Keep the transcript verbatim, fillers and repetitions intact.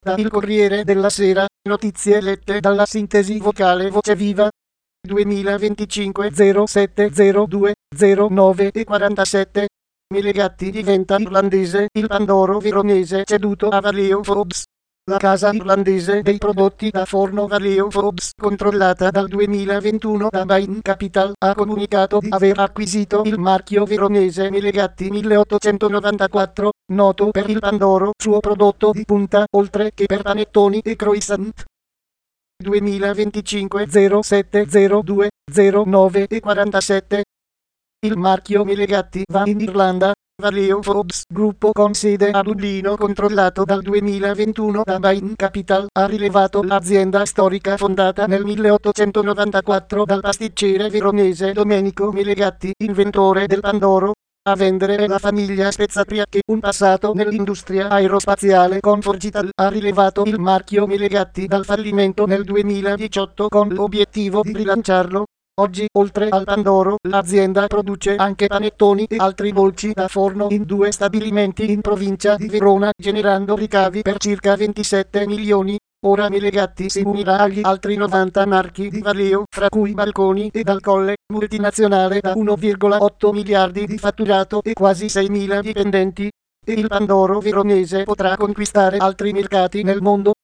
Da Il Corriere della Sera, notizie lette dalla sintesi vocale Voce Viva. duemilaventicinque zero sette zero due zero nove e quarantasette. Melegatti diventa irlandese, il Pandoro veronese ceduto a Valeo Forbes. La casa irlandese dei prodotti da forno Valeo Forbes, controllata dal duemilaventuno da Bain Capital, ha comunicato di aver acquisito il marchio veronese Melegatti milleottocentonovantaquattro, noto per il Pandoro, suo prodotto di punta, oltre che per panettoni e croissant. duemilaventicinque zero sette zero due zero nove e quarantasette. Il marchio Melegatti va in Irlanda. Valeo Forbes, gruppo con sede a Dublino controllato dal duemilaventuno da Bain Capital, ha rilevato l'azienda storica fondata nel milleottocentonovantaquattro dal pasticcere veronese Domenico Melegatti, inventore del Pandoro. A vendere la famiglia Spezzatria, che un passato nell'industria aerospaziale con Forgital, ha rilevato il marchio Melegatti dal fallimento nel duemiladiciotto con l'obiettivo di rilanciarlo. Oggi, oltre al Pandoro, l'azienda produce anche panettoni e altri dolci da forno in due stabilimenti in provincia di Verona, generando ricavi per circa ventisette milioni. Ora Melegatti si unirà agli altri novanta marchi di Valeo, fra cui Balconi e Dal Colle, multinazionale da uno virgola otto miliardi di fatturato e quasi seimila dipendenti. E il Pandoro veronese potrà conquistare altri mercati nel mondo.